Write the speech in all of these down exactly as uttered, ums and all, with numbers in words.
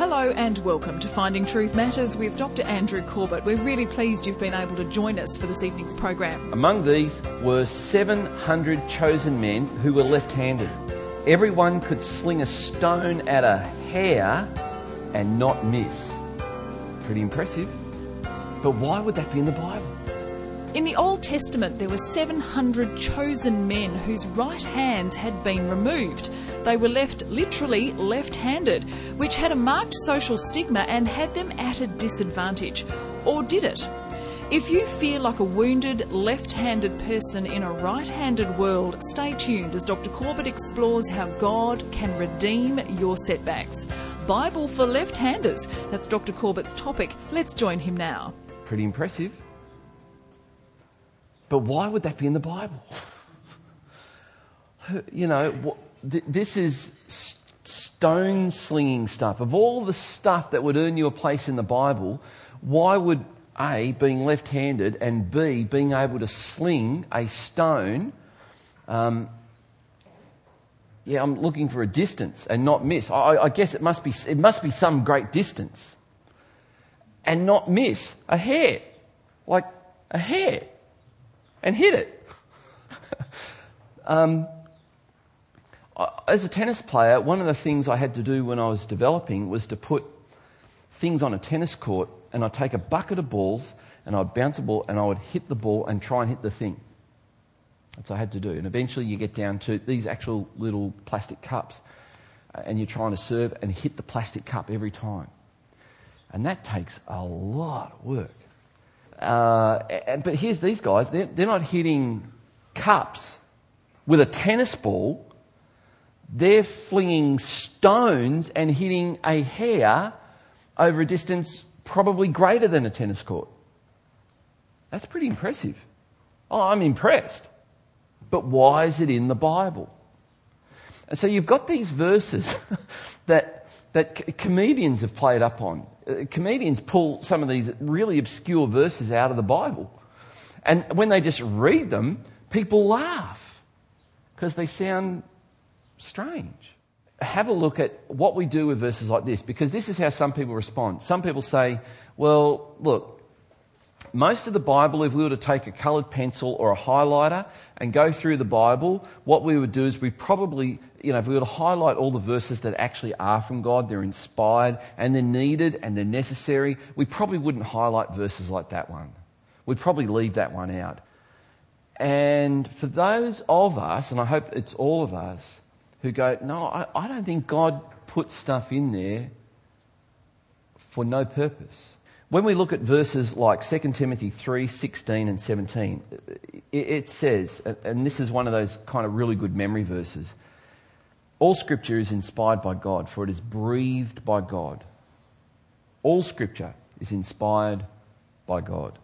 Hello and welcome to Finding Truth Matters with Doctor Andrew Corbett. We're really pleased you've been able to join us for this evening's program. Among these were seven hundred chosen men who were left-handed. Everyone could sling a stone at a hair and not miss. Pretty impressive. But why would that be in the Bible? In the Old Testament, there were seven hundred chosen men whose right hands had been removed. They were left literally left-handed, which had a marked social stigma and had them at a disadvantage. Or did it? If you feel like a wounded, left-handed person in a right-handed world, stay tuned as Doctor Corbett explores how God can redeem your setbacks. Bible for left-handers. That's Doctor Corbett's topic. Let's join him now. Pretty impressive. But why would that be in the Bible? You know, this is stone slinging stuff. Of all the stuff that would earn you a place in the Bible, why would A, being left-handed, and B, being able to sling a stone, um, yeah, I'm looking for a distance and not miss. I, I guess it must be it must be some great distance. And not miss a hair, like a hair. And hit it. um, as a tennis player, one of the things I had to do when I was developing was to put things on a tennis court, and I'd take a bucket of balls and I'd bounce a ball and I would hit the ball and try and hit the thing. That's what I had to do. And eventually you get down to these actual little plastic cups, and you're trying to serve and hit the plastic cup every time. And that takes a lot of work. Uh, but here's these guys, they're, they're not hitting cups with a tennis ball. They're flinging stones and hitting a hair over a distance probably greater than a tennis court. That's pretty impressive. Oh, I'm impressed. But why is it in the Bible? And so you've got these verses that that c- comedians have played up on. Uh, comedians pull some of these really obscure verses out of the Bible. And when they just read them, people laugh because they sound strange. Have a look at what we do with verses like this, because this is how some people respond. Some people say, well, look, most of the Bible, if we were to take a coloured pencil or a highlighter and go through the Bible, what we would do is we probably, you know, if we were to highlight all the verses that actually are from God, they're inspired and they're needed and they're necessary, we probably wouldn't highlight verses like that one. We'd probably leave that one out. And for those of us, and I hope it's all of us, who go, no, I, I don't think God put stuff in there for no purpose. When we look at verses like Second Timothy three, sixteen and seventeen, it says, and this is one of those kind of really good memory verses, all Scripture is inspired by God, for it is breathed by God. All Scripture is inspired by God.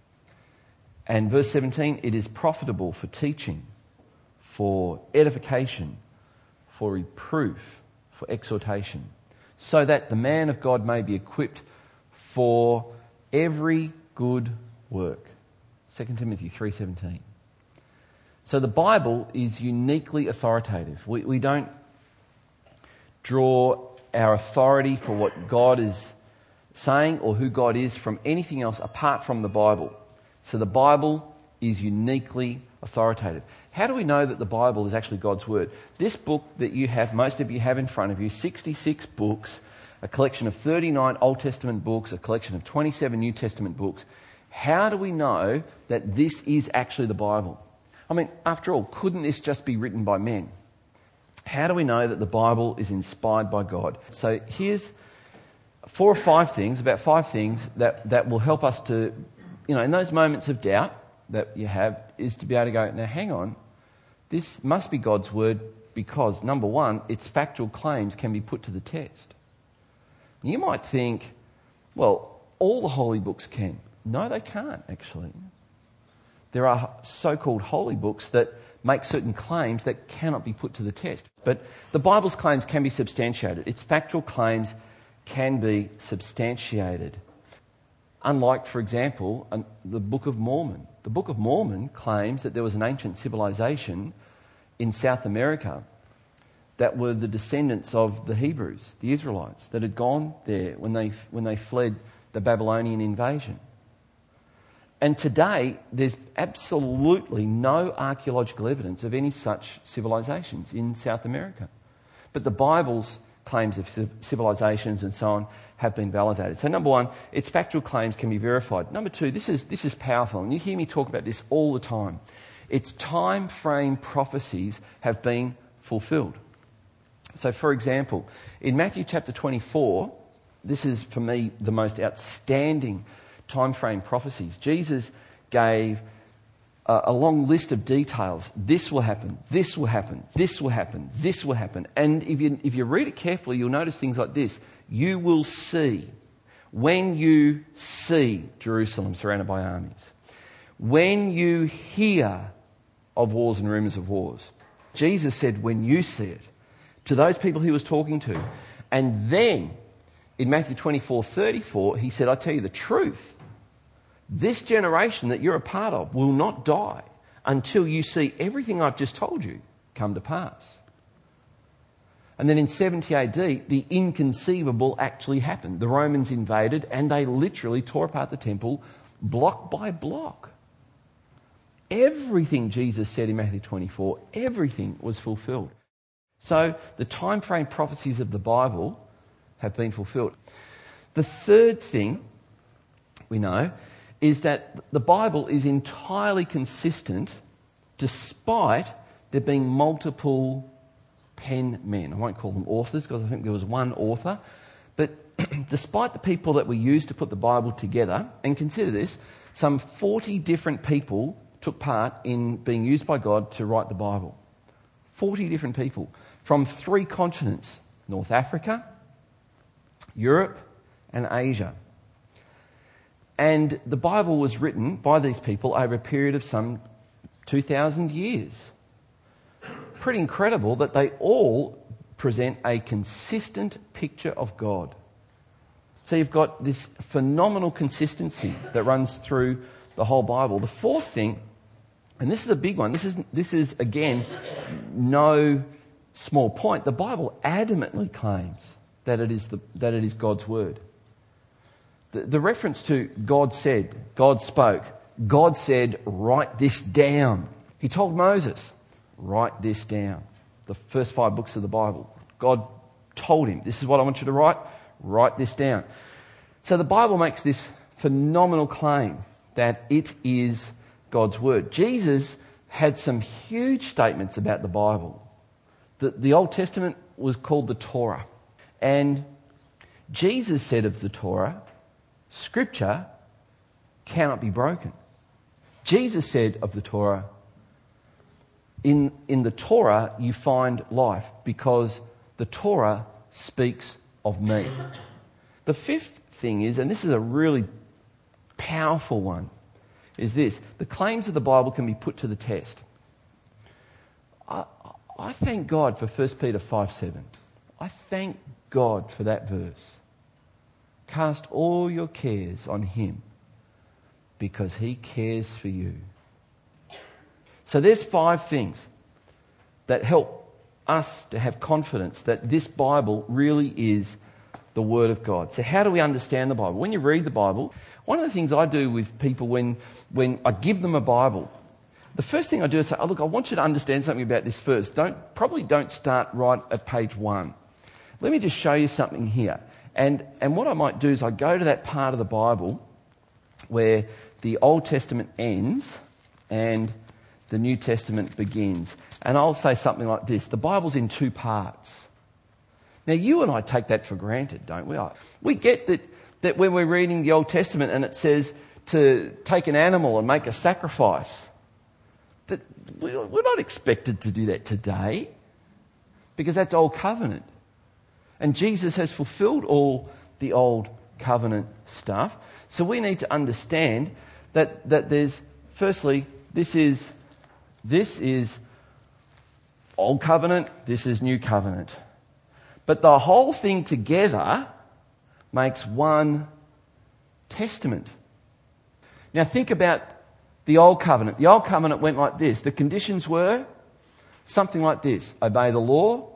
And verse seventeen, it is profitable for teaching, for edification, for reproof, for exhortation, so that the man of God may be equipped for every good work. Second Timothy three seventeen. So the Bible is uniquely authoritative. We, we don't draw our authority for what God is saying or who God is from anything else apart from the Bible. So the Bible is uniquely authoritative. How do we know that the Bible is actually God's Word? This book that you have, most of you have in front of you, sixty-six books, a collection of thirty-nine Old Testament books, a collection of twenty-seven New Testament books. How do we know that this is actually the Bible? I mean, after all, couldn't this just be written by men? How do we know that the Bible is inspired by God? So here's four or five things, about five things that, that will help us to, you know, in those moments of doubt that you have, is to be able to go, now hang on, this must be God's Word because, number one, its factual claims can be put to the test. You might think, well, all the holy books can. No, they can't, actually. There are so-called holy books that make certain claims that cannot be put to the test. But the Bible's claims can be substantiated. Its factual claims can be substantiated. Unlike, for example, the Book of Mormon. The Book of Mormon claims that there was an ancient civilization in South America that were the descendants of the Hebrews, the Israelites, that had gone there when they when they fled the Babylonian invasion. And today, there's absolutely no archaeological evidence of any such civilizations in South America. But the Bible's claims of civilizations and so on have been validated. So number one, its factual claims can be verified. Number two, this is this is powerful, and you hear me talk about this all the time. Its time frame prophecies have been fulfilled. So for example, in Matthew chapter twenty-four, this is for me the most outstanding time frame prophecies. Jesus gave a, a long list of details. This will happen, this will happen, this will happen, this will happen. And if you if you read it carefully, you'll notice things like this. You will see, when you see Jerusalem surrounded by armies, when you hear of wars and rumours of wars. Jesus said, when you see it, to those people he was talking to. And then, in Matthew twenty-four thirty-four, he said, I tell you the truth. This generation that you're a part of will not die until you see everything I've just told you come to pass. And then in seventy A D, the inconceivable actually happened. The Romans invaded and they literally tore apart the temple block by block. Everything Jesus said in Matthew twenty-four, everything was fulfilled. So the time frame prophecies of the Bible have been fulfilled. The third thing we know is that the Bible is entirely consistent despite there being multiple pen men. I won't call them authors because I think there was one author. But despite the people that were used to put the Bible together, and consider this, some forty different people took part in being used by God to write the Bible. forty different people from three continents, North Africa, Europe and Asia. And the Bible was written by these people over a period of some two thousand years. Pretty incredible that they all present a consistent picture of God. So you've got this phenomenal consistency that runs through the whole Bible. The fourth thing, and this is a big one, this is, this is again, no small point. The Bible adamantly claims that it is, the, that it is God's word. The, the reference to God said, God spoke, God said, write this down. He told Moses, write this down. The first five books of the Bible. God told him, this is what I want you to write, write this down. So the Bible makes this phenomenal claim that it is God's word. Jesus had some huge statements about the Bible. The, the Old Testament was called the Torah. And Jesus said of the Torah, Scripture cannot be broken. Jesus said of the Torah, in, in the Torah you find life because the Torah speaks of me. The fifth thing is, and this is a really powerful one, is this. The claims of the Bible can be put to the test. I, I thank God for First Peter five seven. I thank God for that verse. Cast all your cares on him because he cares for you. So there's five things that help us to have confidence that this Bible really is the Word of God. So how do we understand the Bible? When you read the Bible, one of the things I do with people when, when I give them a Bible, the first thing I do is say, oh, look, I want you to understand something about this first. Don't, probably don't start right at page one. Let me just show you something here. And, and what I might do is I go to that part of the Bible where the Old Testament ends and the New Testament begins. And I'll say something like this. The Bible's in two parts. Now, you and I take that for granted, don't we? We get that, that when we're reading the Old Testament and it says to take an animal and make a sacrifice, that we're not expected to do that today because that's Old Covenant. And Jesus has fulfilled all the Old Covenant stuff. So we need to understand that, that there's, firstly, this is, this is Old Covenant, this is New Covenant. But the whole thing together makes one testament. Now think about the Old Covenant. The Old Covenant went like this. The conditions were something like this. Obey the law,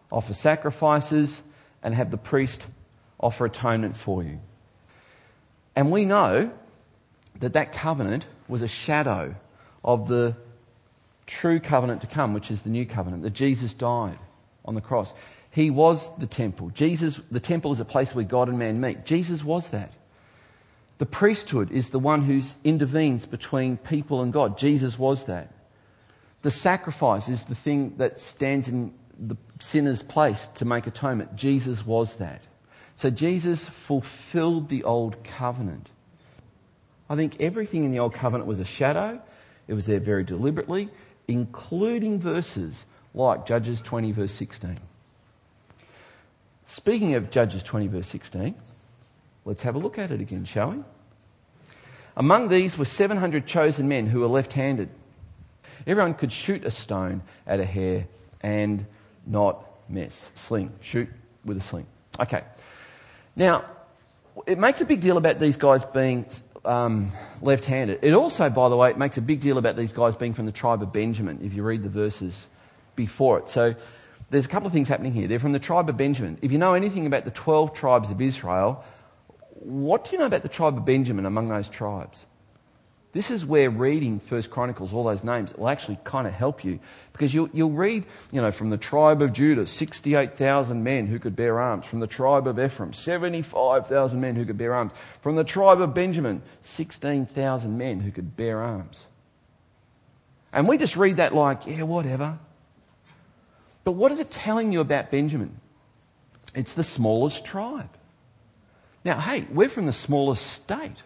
offer sacrifices, and have the priest offer atonement for you. And we know that that covenant was a shadow of the true covenant to come, which is the new covenant, that Jesus died on the cross. He was the temple. Jesus, the temple is a place where God and man meet. Jesus was that. The priesthood is the one who intervenes between people and God. Jesus was that. The sacrifice is the thing that stands in the sinner's place to make atonement. Jesus was that. So Jesus fulfilled the old covenant. I think everything in the old covenant was a shadow. It was there very deliberately, including verses like Judges twenty verse sixteen. Speaking of Judges twenty verse sixteen, let's have a look at it again, shall we? Among these were seven hundred chosen men who were left-handed. Everyone could shoot a stone at a hare and not miss. Sling. Shoot with a sling. Okay. Now, it makes a big deal about these guys being um, left-handed. It also, by the way, it makes a big deal about these guys being from the tribe of Benjamin, if you read the verses before it. So there's a couple of things happening here. They're from the tribe of Benjamin. If you know anything about the twelve tribes of Israel, what do you know about the tribe of Benjamin among those tribes? This is where reading First Chronicles, all those names, will actually kind of help you. Because you'll, you'll read, you know, from the tribe of Judah, sixty-eight thousand men who could bear arms. From the tribe of Ephraim, seventy-five thousand men who could bear arms. From the tribe of Benjamin, sixteen thousand men who could bear arms. And we just read that like, yeah, whatever. But what is it telling you about Benjamin? It's the smallest tribe. Now, hey, we're from the smallest state.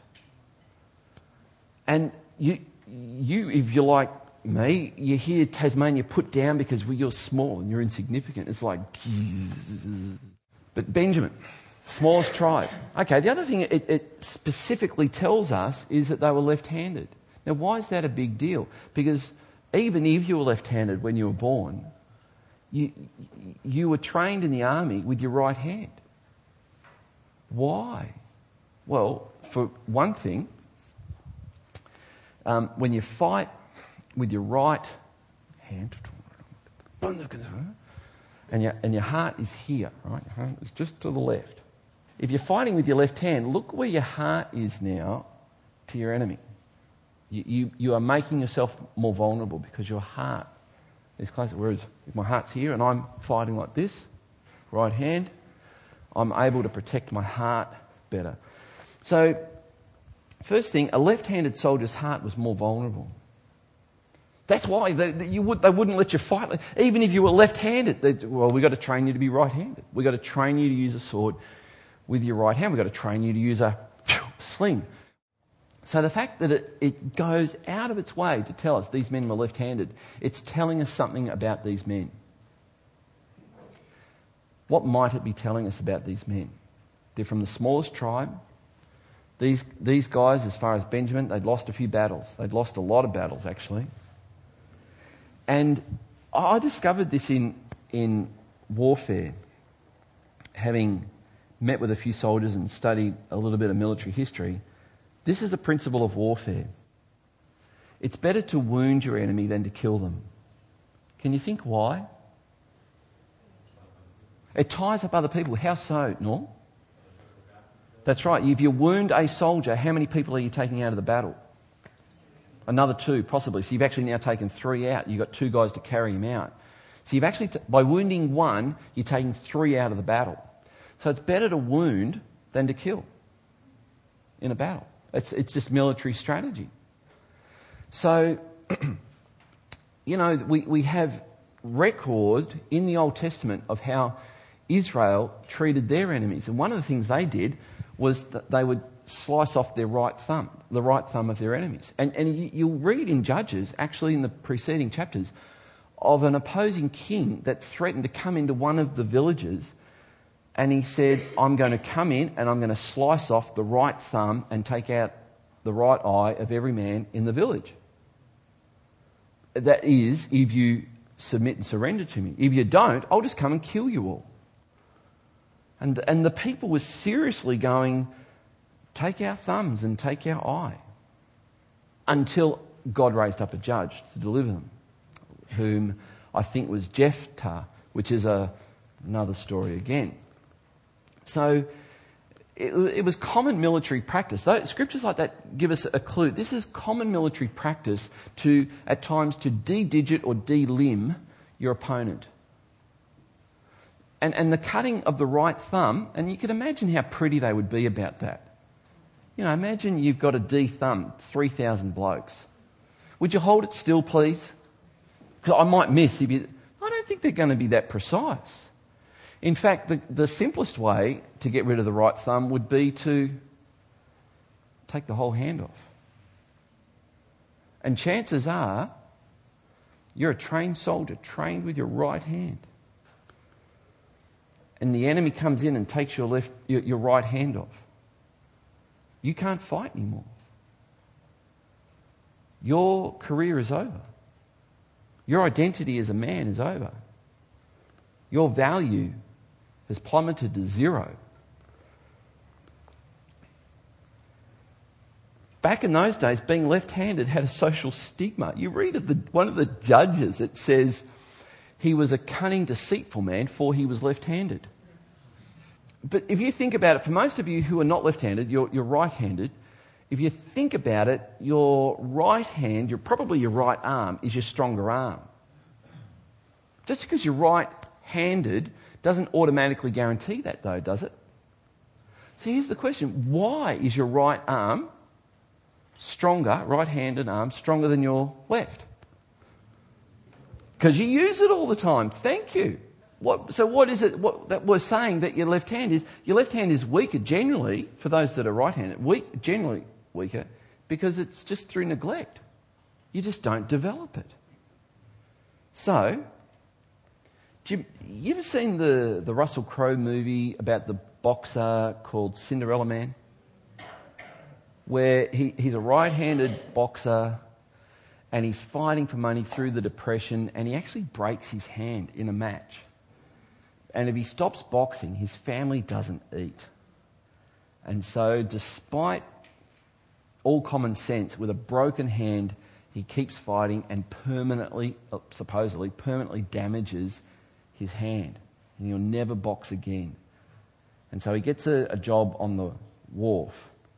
And you, you, if you're like me, you hear Tasmania put down because you're small and you're insignificant. It's like, but Benjamin, smallest tribe. Okay, the other thing it, it specifically tells us is that they were left-handed. Now, why is that a big deal? Because even if you were left-handed when you were born, you, you were trained in the army with your right hand. Why? Well, for one thing, Um, when you fight with your right hand, and your, and your heart is here, right? Your heart is just to the left. If you're fighting with your left hand, look where your heart is now to your enemy. You, you, you are making yourself more vulnerable because your heart is closer. Whereas if my heart's here and I'm fighting like this, right hand, I'm able to protect my heart better. So, first thing, a left-handed soldier's heart was more vulnerable. That's why they, they, you would, they wouldn't let you fight. Even if you were left-handed, they'd, well, we've got to train you to be right-handed. We've got to train you to use a sword with your right hand. We've got to train you to use a sling. So the fact that it, it goes out of its way to tell us these men were left-handed, it's telling us something about these men. What might it be telling us about these men? They're from the smallest tribe. These these guys, as far as Benjamin, they'd lost a few battles. They'd lost a lot of battles, actually. And I discovered this in in warfare, having met with a few soldiers and studied a little bit of military history. This is the principle of warfare. It's better to wound your enemy than to kill them. Can you think why? It ties up other people. How so, Norm? That's right. If you wound a soldier, how many people are you taking out of the battle? Another two, possibly. So you've actually now taken three out. You've got two guys to carry him out. So you've actually, t- by wounding one, you're taking three out of the battle. So it's better to wound than to kill in a battle. It's it's just military strategy. So, you know, we, we have record in the Old Testament of how Israel treated their enemies. And one of the things they did was that they would slice off their right thumb, the right thumb of their enemies. And, and you, you'll read in Judges, actually in the preceding chapters, of an opposing king that threatened to come into one of the villages, and he said, I'm going to come in and I'm going to slice off the right thumb and take out the right eye of every man in the village. That is, if you submit and surrender to me. If you don't, I'll just come and kill you all. And, and the people were seriously going, take our thumbs and take our eye. Until God raised up a judge to deliver them, whom I think was Jephthah, which is a Another story again. So it, it was common military practice. Those, scriptures like that give us a clue. This is common military practice to, at times, to de-digit or de-limb your opponent. And, and the cutting of the right thumb, and you can imagine how pretty they would be about that. You know, imagine you've got a D-thumb, three thousand blokes. Would you hold it still, please? Because I might miss if you... I don't think they're going to be that precise. In fact, the, the simplest way to get rid of the right thumb would be to take the whole hand off. And chances are, you're a trained soldier, trained with your right hand. And the enemy comes in and takes your left, your, your right hand off. You can't fight anymore. Your career is over. Your identity as a man is over. Your value has plummeted to zero. Back in those days, being left-handed had a social stigma. You read of the, one of the judges, it says, he was a cunning, deceitful man, for he was left-handed. But if you think about it, for most of you who are not left-handed, you're, you're right-handed. If you think about it, your right hand, your, probably your right arm, is your stronger arm. Just because you're right-handed doesn't automatically guarantee that, though, does it? So here's the question. Why is your right arm stronger, right-handed arm, stronger than your left? Because you use it all the time. Thank you. What, so what is it what, that we're saying that your left hand is? Your left hand is weaker generally, for those that are right-handed, weak, generally weaker, because it's just through neglect. You just don't develop it. So, Jim, you ever seen the, the Russell Crowe movie about the boxer called Cinderella Man? Where he, he's a right-handed boxer and he's fighting for money through the Depression, and he actually breaks his hand in a match. And if he stops boxing, his family doesn't eat. And so despite all common sense, with a broken hand, he keeps fighting and permanently, supposedly, permanently damages his hand. And he'll never box again. And so he gets a, a job on the wharf.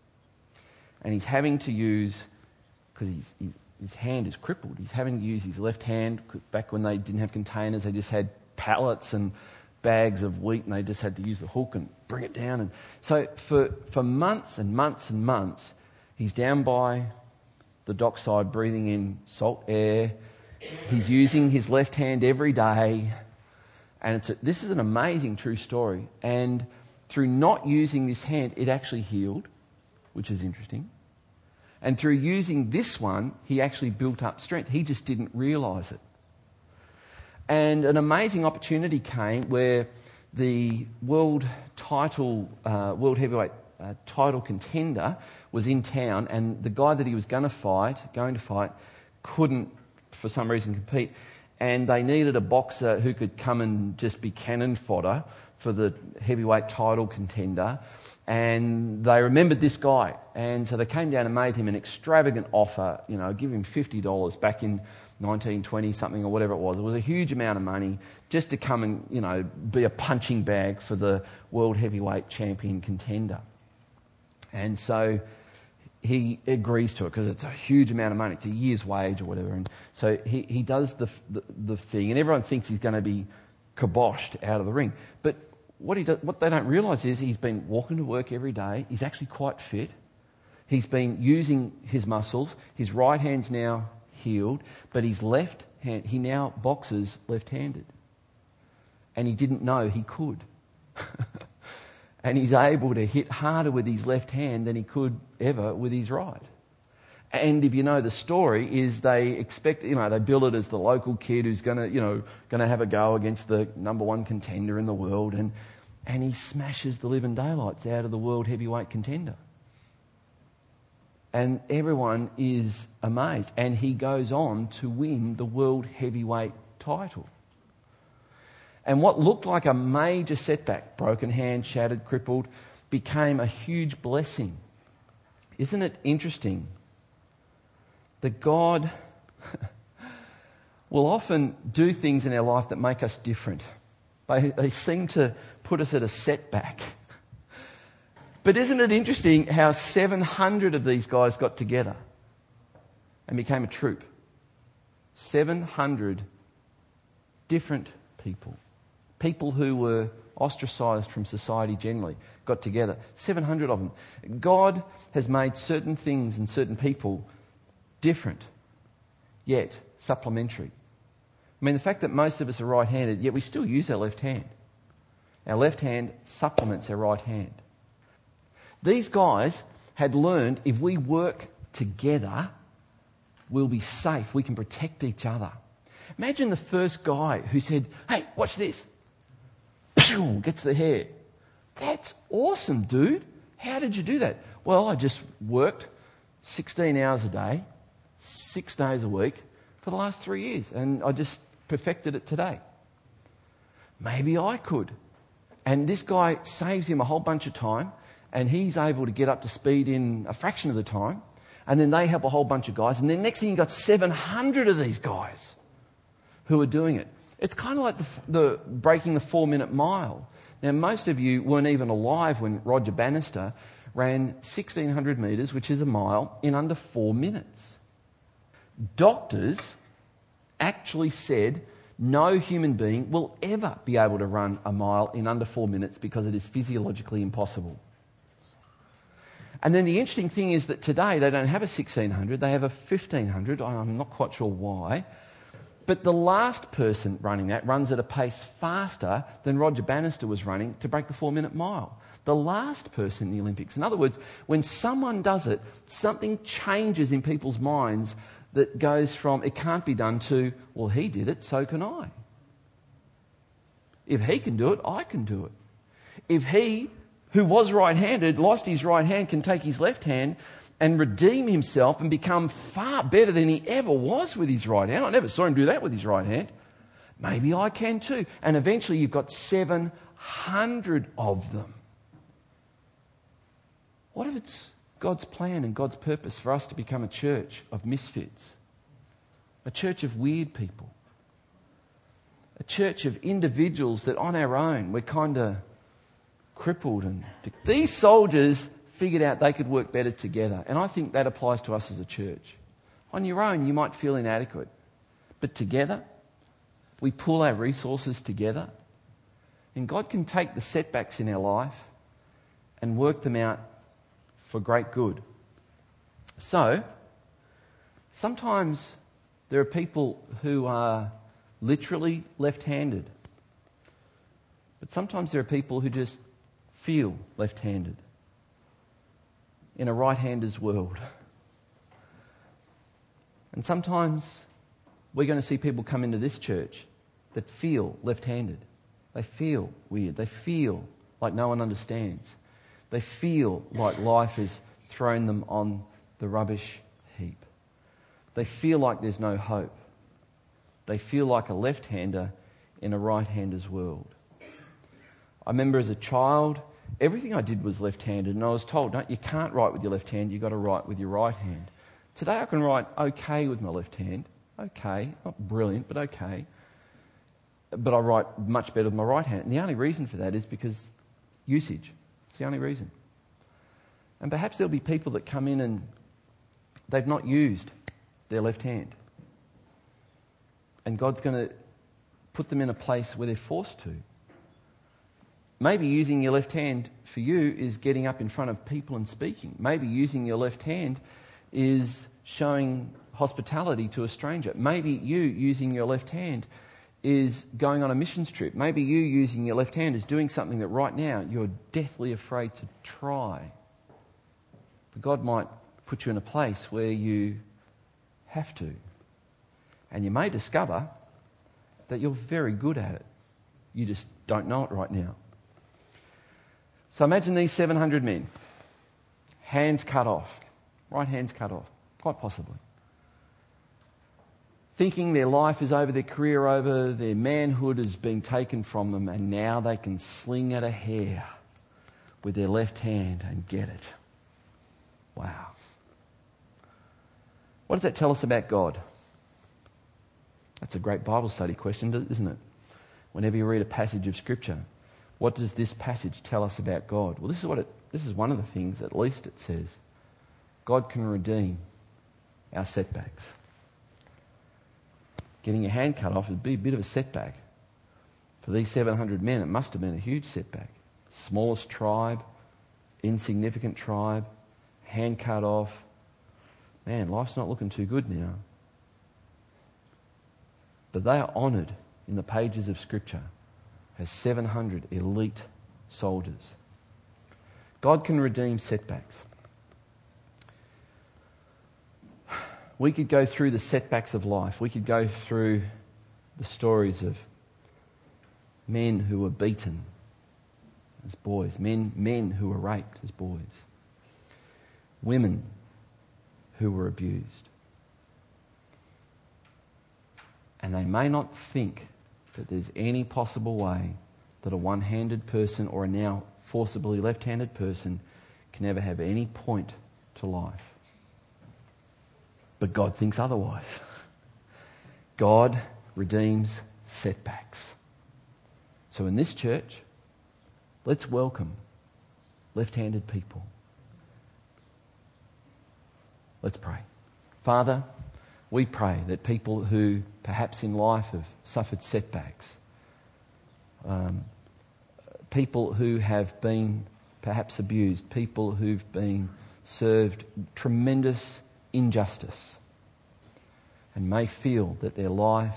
And he's having to use, because he's, he's, his hand is crippled, he's having to use his left hand. Back when they didn't have containers, they just had pallets and bags of wheat, and they just had to use the hook and bring it down. And so for, for months and months and months, he's down by the dockside breathing in salt air. He's using his left hand every day. And it's a, this is an amazing true story. And through not using this hand, it actually healed, which is interesting. And through using this one, he actually built up strength. He just didn't realise it. And an amazing opportunity came where the world title, uh, world heavyweight uh, title contender was in town, and the guy that he was going to fight, going to fight, couldn't, for some reason, compete. And they needed a boxer who could come and just be cannon fodder for the heavyweight title contender. And they remembered this guy. And so they came down and made him an extravagant offer, you know, give him fifty dollars back in nineteen twenty something or whatever it was. It was a huge amount of money just to come and, you know, be a punching bag for the world heavyweight champion contender. And so he agrees to it because it's a huge amount of money. It's a year's wage or whatever. And so he, he does the, the, the thing, and everyone thinks he's going to be kiboshed out of the ring. But what he does, what they don't realise is he's been walking to work every day. He's actually quite fit. He's been using his muscles. His right hand's now healed, but his left hand, he now boxes left-handed. And he didn't know he could. And he's able to hit harder with his left hand than he could ever with his right. And if you know the story, is they expect, you know, they bill it as the local kid who's going to, you know, going to have a go against the number one contender in the world, and and he smashes the living daylights out of the world heavyweight contender. And everyone is amazed. And he goes on to win the world heavyweight title. And what looked like a major setback, broken hand, shattered, crippled, became a huge blessing. Isn't it interesting that God will often do things in our life that make us different, They, they seem to put us at a setback. But isn't it interesting how seven hundred of these guys got together and became a troop? seven hundred different people. People who were ostracised from society generally got together. seven hundred of them. God has made certain things and certain people different, yet supplementary. I mean, the fact that most of us are right-handed, yet we still use our left hand. Our left hand supplements our right hand. These guys had learned if we work together, we'll be safe. We can protect each other. Imagine the first guy who said, "Hey, watch this." Pew, gets the hair. That's awesome, dude. How did you do that? Well, I just worked sixteen hours a day, six days a week for the last three years. And I just perfected it today. Maybe I could. And this guy saves him a whole bunch of time. And he's able to get up to speed in a fraction of the time. And then they help a whole bunch of guys. And then next thing you've got seven hundred of these guys who are doing it. It's kind of like the, the breaking the four-minute mile. Now, most of you weren't even alive when Roger Bannister ran sixteen hundred metres, which is a mile, in under four minutes. Doctors actually said no human being will ever be able to run a mile in under four minutes because it is physiologically impossible. And then the interesting thing is that today they don't have a sixteen hundred, they have a fifteen hundred. I'm not quite sure why. But the last person running that runs at a pace faster than Roger Bannister was running to break the four-minute mile. The last person in the Olympics. In other words, when someone does it, something changes in people's minds that goes from it can't be done to, well, he did it, so can I. If he can do it, I can do it. If he, who was right-handed, lost his right hand, can take his left hand and redeem himself and become far better than he ever was with his right hand. I never saw him do that with his right hand. Maybe I can too. And eventually you've got seven hundred of them. What if it's God's plan and God's purpose for us to become a church of misfits? A church of weird people? A church of individuals that on our own we're kind of crippled. And these soldiers figured out they could work better together. And I think that applies to us as a church. On your own, you might feel inadequate. But together, we pull our resources together. And God can take the setbacks in our life and work them out for great good. So, sometimes there are people who are literally left-handed. But sometimes there are people who just feel left-handed. In a right-hander's world. And sometimes we're going to see people come into this church that feel left-handed. They feel weird. They feel like no one understands. They feel like life has thrown them on the rubbish heap. They feel like there's no hope. They feel like a left-hander in a right-hander's world. I remember as a child, everything I did was left-handed, and I was told, no, you can't write with your left hand, you've got to write with your right hand. Today I can write okay with my left hand. Okay, not brilliant, but okay. But I write much better with my right hand. And the only reason for that is because usage. It's the only reason. And perhaps there'll be people that come in and they've not used their left hand. And God's going to put them in a place where they're forced to. Maybe using your left hand for you is getting up in front of people and speaking. Maybe using your left hand is showing hospitality to a stranger. Maybe you using your left hand is going on a missions trip. Maybe you using your left hand is doing something that right now you're deathly afraid to try. But God might put you in a place where you have to. And you may discover that you're very good at it. You just don't know it right now. So imagine these seven hundred men. Hands cut off. Right hands cut off. Quite possibly. Thinking their life is over, their career over, their manhood has been taken from them, and now they can sling at a hair with their left hand and get it. Wow. What does that tell us about God? That's a great Bible study question, isn't it? whenever you read a passage of Scripture, what does this passage tell us about God? Well, this is what it, this is one of the things, at least it says. God can redeem our setbacks. Getting your hand cut off would be a bit of a setback. For these seven hundred men, it must have been a huge setback. Smallest tribe, insignificant tribe, hand cut off. Man, life's not looking too good now. But they are honoured in the pages of Scripture as seven hundred elite soldiers. God can redeem setbacks. We could go through the setbacks of life. We could go through the stories of men who were beaten as boys, men, men who were raped as boys, women who were abused. And they may not think that there's any possible way that a one-handed person or a now forcibly left-handed person can ever have any point to life. But God thinks otherwise. God redeems setbacks. So in this church, let's welcome left-handed people. Let's pray. Father, we pray that people who perhaps in life have suffered setbacks, um, people who have been perhaps abused, people who've been served tremendous injustice and may feel that their life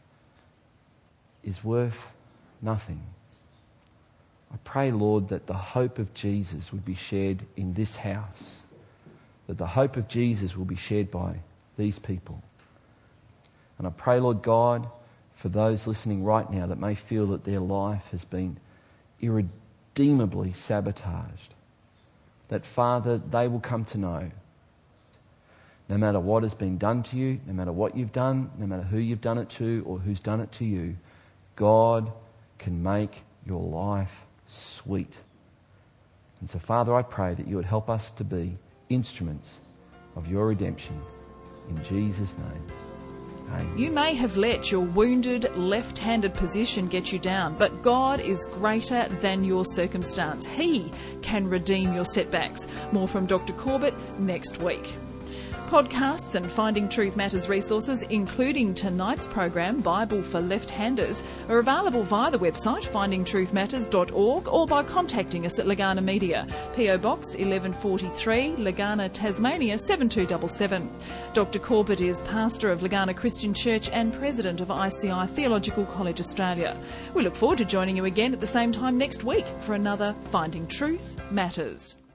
is worth nothing. I pray, Lord, that the hope of Jesus would be shared in this house, that the hope of Jesus will be shared by these people. And I pray, Lord God, for those listening right now that may feel that their life has been irredeemably sabotaged, that, Father, they will come to know, no matter what has been done to you, no matter what you've done, no matter who you've done it to or who's done it to you, God can make your life sweet. And so, Father, I pray that you would help us to be instruments of your redemption. In Jesus' name. Amen. You may have let your wounded left-handed position get you down, but God is greater than your circumstance. He can redeem your setbacks. More from Doctor Corbett next week. Podcasts and Finding Truth Matters resources, including tonight's program, Bible for Left-Handers, are available via the website finding truth matters dot org or by contacting us at Legana Media, P O Box eleven forty-three, Legana, Tasmania seven two seven seven. Doctor Corbett is pastor of Legana Christian Church and president of I C I Theological College Australia. We look forward to joining you again at the same time next week for another Finding Truth Matters.